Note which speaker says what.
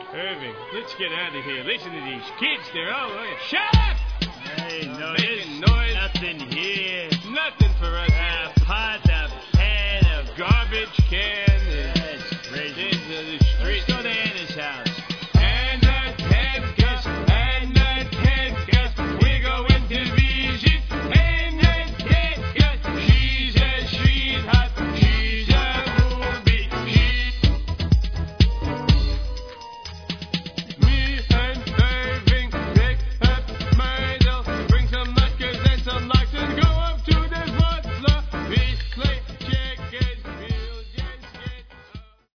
Speaker 1: Irving, let's get out of here. Listen to these kids. They're all shut up!
Speaker 2: Hey, no,
Speaker 1: Making
Speaker 2: there's
Speaker 1: noise.
Speaker 2: nothing here.